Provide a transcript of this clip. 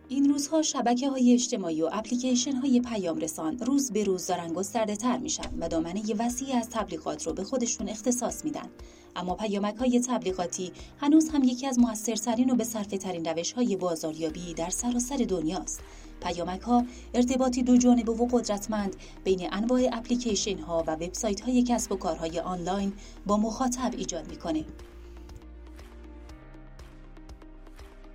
این روزها شبکه‌های اجتماعی و اپلیکیشن‌های پیام رسان روز به روز دارن گسترده‌تر میشن و دامنه وسیعی از تبلیغات رو به خودشون اختصاص میدن. اما پیامک‌های تبلیغاتی هنوز هم یکی از موثرترین و به‌صرفه‌ترین روش‌های بازاریابی در سراسر دنیاست. پیامک‌ها ارتباطی دو جانبه و قدرتمند بین انواع اپلیکیشن‌ها و وبسایت‌های کسب و کارهای آنلاین با مخاطب ایجاد می‌کنه.